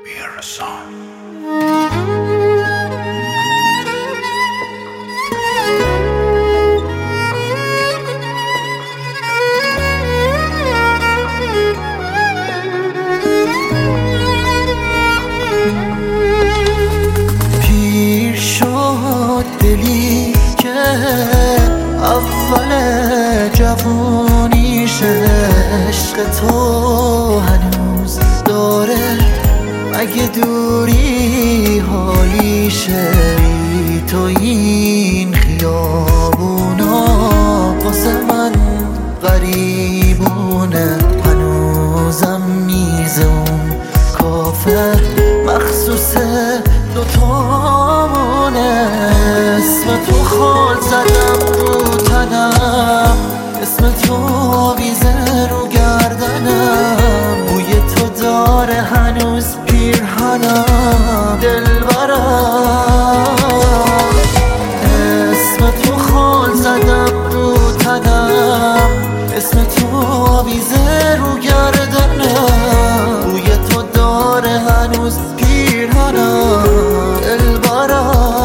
بیرسان. پیر شد دلی که اول جوونیشه، عشق تو هنوز داره اگه دوری حالیشه. بی تو این خیابونا واسه من غریبونه، هنوزم میزه اون کافه مخصوص دوتامونه. اسم تو خال زدم رو تنم، اسم تو آویزه رو گردنم، بوی تو داره هنوز پیرهنم دلبرم. اسم تو خال زدم رو تنم، اسم تو آویزه رو گردنم، بوی تو داره هنوز پیرهنم دلبرم.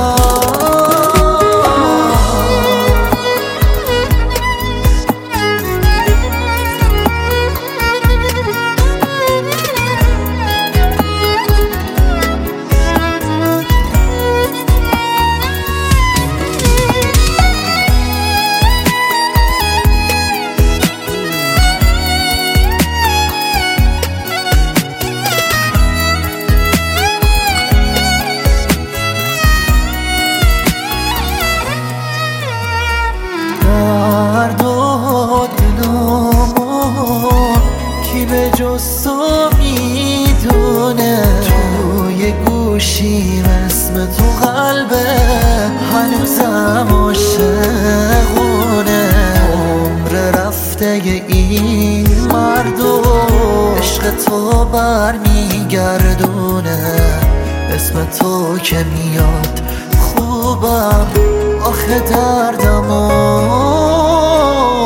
درد و دلمون کی به جز تو میدونه، توی گوشیم اسم تو قلبه هنوزم عاشقونه. عمر رفته این مردو عشق تو برمیگردونه، اسم تو که میاد خوبم آخه دردمو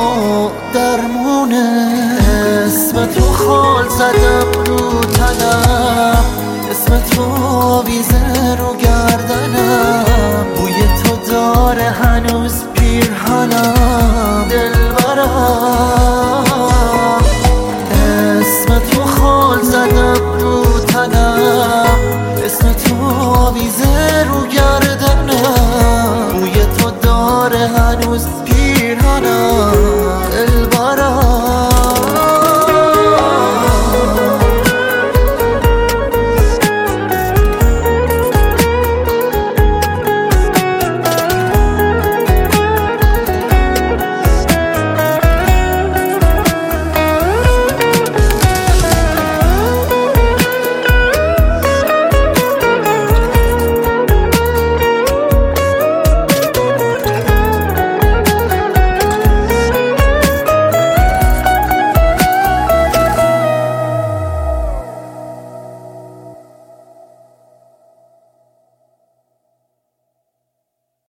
درمونه. اسم تو خال زدم رو تنم،